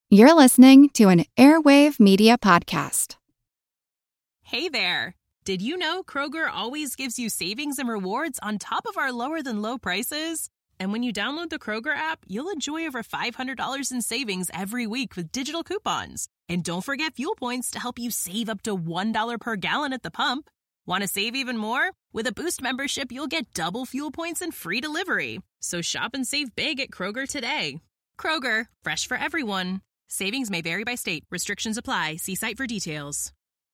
You're listening to an Airwave Media Podcast. Hey there! Did you know Kroger always gives you savings and rewards on top of our lower-than-low prices? And when you download the Kroger app, you'll enjoy over $500 in savings every week with digital coupons. And don't forget fuel points to help you save up to $1 per gallon at the pump. Want to save even more? With a Boost membership, you'll get double fuel points and free delivery. So shop and save big at Kroger today. Kroger, fresh for everyone. Savings may vary by state. Restrictions apply. See site for details.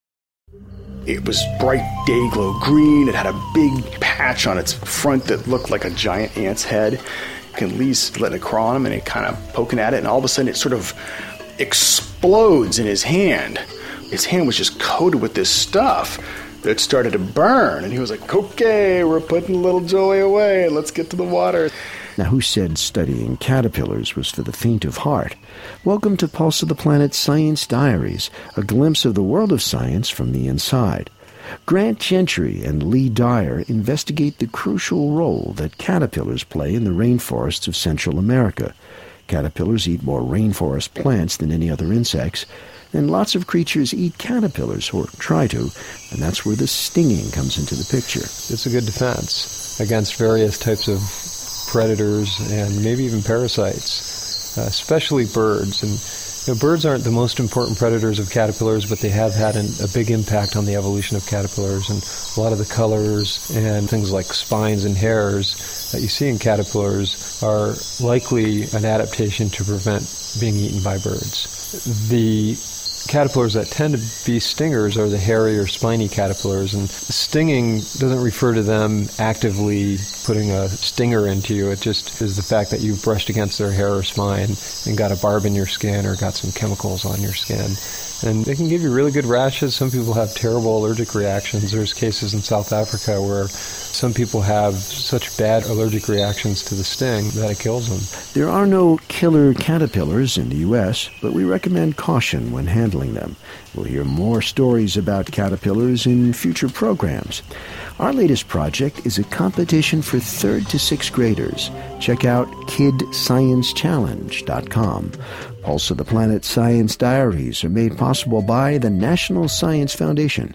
It was bright day glow green. It had a big patch on its front that looked like a giant ant's head. And Lee's letting it crawl on him, and it kind of poking at it, and all of a sudden it sort of explodes in his hand. His hand was just coated with this stuff that started to burn, and he was like, okay, we're putting little Joey away. Let's get to the water. Now, who said studying caterpillars was for the faint of heart? Welcome to Pulse of the Planet Science Diaries, a glimpse of the world of science from the inside. Grant Gentry and Lee Dyer investigate the crucial role that caterpillars play in the rainforests of Central America. Caterpillars eat more rainforest plants than any other insects, and lots of creatures eat caterpillars, or try to, and that's where the stinging comes into the picture. It's a good defense against various types of predators and maybe even parasites, especially birds. And birds aren't the most important predators of caterpillars, but they have had a big impact on the evolution of caterpillars. And a lot of the colors and things like spines and hairs that you see in caterpillars are likely an adaptation to prevent being eaten by birds. The caterpillars that tend to be stingers are the hairy or spiny caterpillars, and stinging doesn't refer to them actively putting a stinger into you. It just is the fact that you've brushed against their hair or spine and got a barb in your skin or got some chemicals on your skin. And they can give you really good rashes. Some people have terrible allergic reactions. There's cases in South Africa where some people have such bad allergic reactions to the sting that it kills them. There are no killer caterpillars in the U.S., but we recommend caution when handling them. We'll hear more stories about caterpillars in future programs. Our latest project is a competition for 3rd to 6th graders. Check out kidsciencechallenge.com. Pulse of the Planet Science Diaries are made possible by the National Science Foundation.